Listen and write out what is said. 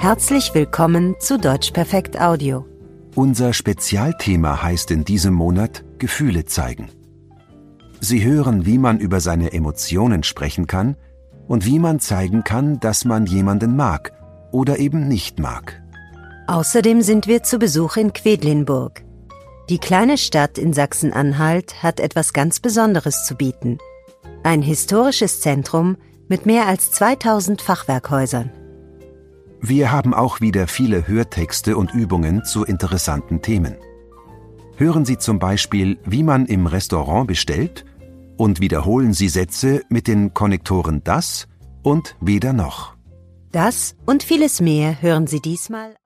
Herzlich willkommen zu Deutsch Perfekt Audio. Unser Spezialthema heißt in diesem Monat Gefühle zeigen. Sie hören, wie man über seine Emotionen sprechen kann und wie man zeigen kann, dass man jemanden mag oder eben nicht mag. Außerdem sind wir zu Besuch in Quedlinburg. Die kleine Stadt in Sachsen-Anhalt hat etwas ganz Besonderes zu bieten. Ein historisches Zentrum mit mehr als 2000 Fachwerkhäusern. Wir haben auch wieder viele Hörtexte und Übungen zu interessanten Themen. Hören Sie zum Beispiel, wie man im Restaurant bestellt, und wiederholen Sie Sätze mit den Konnektoren das und weder noch. Das und vieles mehr hören Sie diesmal